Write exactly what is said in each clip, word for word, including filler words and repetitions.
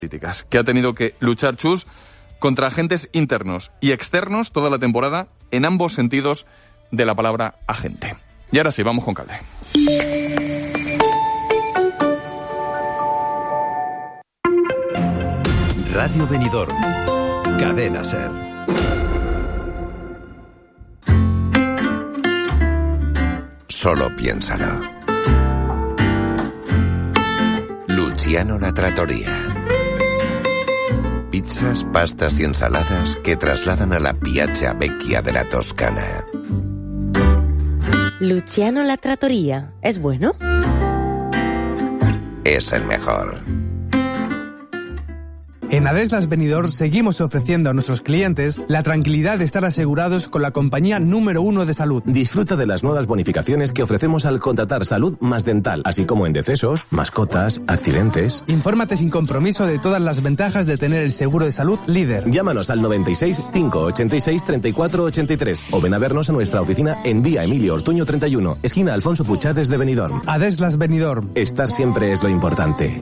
políticas, que ha tenido que luchar Chus contra agentes internos y externos toda la temporada en ambos sentidos de la palabra agente. Y ahora sí, vamos con Calde. Radio Benidorm, Cadena Ser. Solo piénsalo. Luciano La Trattoria. Pizzas, pastas y ensaladas que trasladan a la Piazza Vecchia de la Toscana. Luciano La Trattoria, ¿es bueno? Es el mejor. En Adeslas Benidorm seguimos ofreciendo a nuestros clientes la tranquilidad de estar asegurados con la compañía número uno de salud. Disfruta de las nuevas bonificaciones que ofrecemos al contratar salud más dental, así como en decesos, mascotas, accidentes. Infórmate sin compromiso de todas las ventajas de tener el seguro de salud líder. Llámanos al noventa y seis, cinco ochenta y seis, treinta y cuatro ochenta y tres o ven a vernos a nuestra oficina en Vía Emilio Ortuño treinta y uno, esquina Alfonso Puchades de Benidorm. Adeslas Benidorm. Estar siempre es lo importante.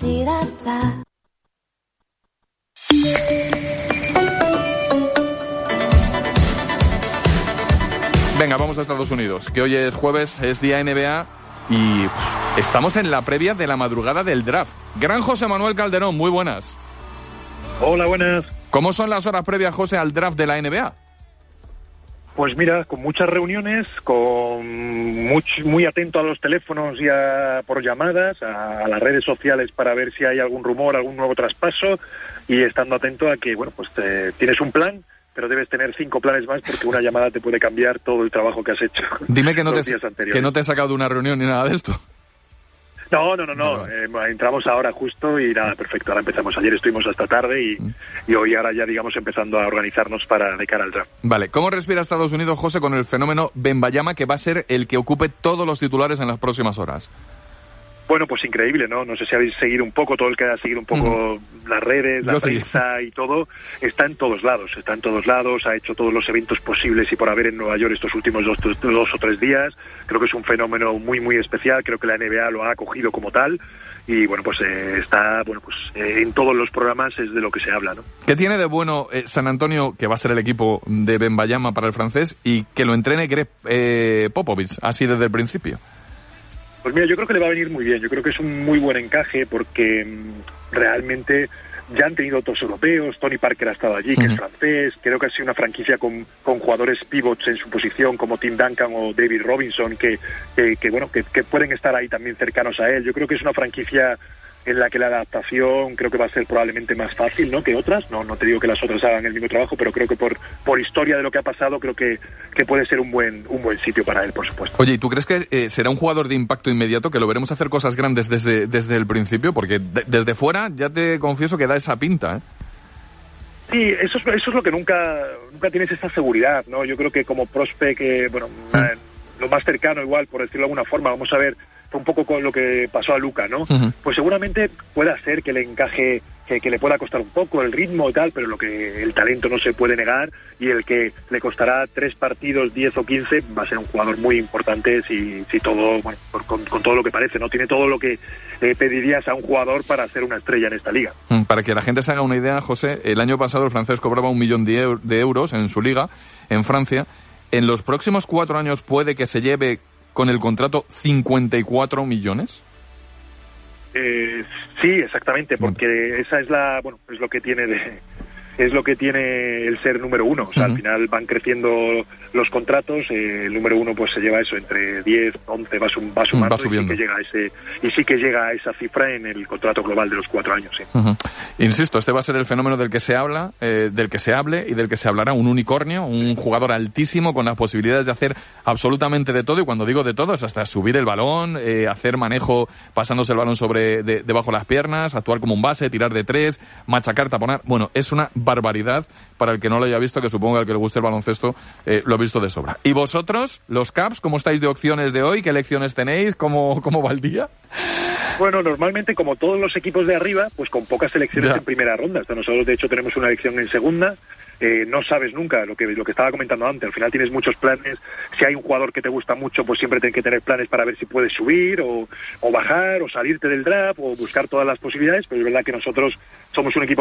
Venga, vamos a Estados Unidos, que hoy es jueves, es día N B A y uf, estamos en la previa de la madrugada del draft. Gran José Manuel Calderón, muy buenas. Hola, buenas. ¿Cómo son las horas previas, José, al draft de la N B A? Pues mira, con muchas reuniones, con much, muy atento a los teléfonos y a, por llamadas, a, a las redes sociales para ver si hay algún rumor, algún nuevo traspaso y estando atento a que, bueno, pues te, tienes un plan, pero debes tener cinco planes más porque una llamada te puede cambiar todo el trabajo que has hecho. Dime que no, te, que no te he sacado de una reunión ni nada de esto. No, no, no, no. Eh, entramos ahora justo y nada, perfecto. Ahora empezamos. Ayer estuvimos hasta tarde y, mm. y hoy ahora ya, digamos, empezando a organizarnos para de cara al draft. Vale. ¿Cómo respira Estados Unidos, José, con el fenómeno Wembanyama, que va a ser el que ocupe todos los titulares en las próximas horas? Bueno, pues increíble, ¿no? No sé si habéis seguido un poco, todo el que ha seguido un poco mm. las redes, la Yo prensa sí. y todo, está en todos lados, está en todos lados, ha hecho todos los eventos posibles y por haber en Nueva York estos últimos dos, dos, dos o tres días. Creo que es un fenómeno muy, muy especial, creo que la N B A lo ha acogido como tal y, bueno, pues eh, está, bueno, pues eh, en todos los programas es de lo que se habla, ¿no? ¿Qué tiene de bueno eh, San Antonio, que va a ser el equipo de Wembanyama para el francés, y que lo entrene Greg eh, Popovich, así desde el principio? Pues mira, yo creo que le va a venir muy bien. Yo creo que es un muy buen encaje porque mmm, realmente ya han tenido otros europeos. Tony Parker ha estado allí, uh-huh. que es francés. Creo que ha sido una franquicia con, con jugadores pivots en su posición como Tim Duncan o David Robinson que, que, que bueno, que, que pueden estar ahí también cercanos a él. Yo creo que es una franquicia en la que la adaptación creo que va a ser probablemente más fácil, ¿no?, que otras. No, no te digo que las otras hagan el mismo trabajo, pero creo que por, por historia de lo que ha pasado, creo que, que puede ser un buen, un buen sitio para él, por supuesto. Oye, ¿y tú crees que eh, será un jugador de impacto inmediato, que lo veremos hacer cosas grandes desde, desde el principio? Porque de, desde fuera ya te confieso que da esa pinta, ¿eh? Sí, eso es, eso es lo que nunca, nunca tienes esa seguridad, ¿no? Yo creo que como prospect, eh, bueno, mm. eh, lo más cercano igual, por decirlo de alguna forma, vamos a ver un poco con lo que pasó a Luka, ¿no? Uh-huh. Pues seguramente pueda ser que le encaje, que, que le pueda costar un poco el ritmo y tal, pero lo que el talento no se puede negar, y el que le costará tres partidos, diez o quince, va a ser un jugador muy importante si, si todo, bueno, con, con todo lo que parece, ¿no? Tiene todo lo que eh, pedirías a un jugador para ser una estrella en esta liga. Para que la gente se haga una idea, José, el año pasado el francés cobraba un millón de euros en su liga, en Francia. En los próximos cuatro años puede que se lleve con el contrato cincuenta y cuatro millones. Eh, sí, exactamente, porque esa es la, bueno, es lo que tiene de, es lo que tiene el ser número uno. O sea, uh-huh. al final van creciendo los contratos, eh, el número uno pues se lleva eso entre diez, once, va, sum, va sumando, va subiendo. Y sí que llega a ese, y sí que llega a esa cifra en el contrato global de los cuatro años. Sí. Uh-huh. Insisto, este va a ser el fenómeno del que se habla, eh, del que se hable y del que se hablará, un unicornio, un jugador altísimo con las posibilidades de hacer absolutamente de todo, y cuando digo de todo es hasta subir el balón, eh, hacer manejo pasándose el balón sobre de, debajo de las piernas, actuar como un base, tirar de tres, machacar, taponar. Bueno, es una barbaridad para el que no lo haya visto, que supongo que al que le guste el baloncesto eh, lo ha visto de sobra. ¿Y vosotros, los Caps, cómo estáis de opciones de hoy? ¿Qué elecciones tenéis? ¿Cómo, cómo va el día? Bueno, normalmente, como todos los equipos de arriba, pues con pocas selecciones ya. en primera ronda. Hasta nosotros, de hecho, tenemos una elección en segunda. Eh, no sabes nunca lo que lo que estaba comentando antes. Al final tienes muchos planes. Si hay un jugador que te gusta mucho, pues siempre tienes que tener planes para ver si puedes subir o, o bajar o salirte del draft o buscar todas las posibilidades. Pero es verdad que nosotros somos un equipo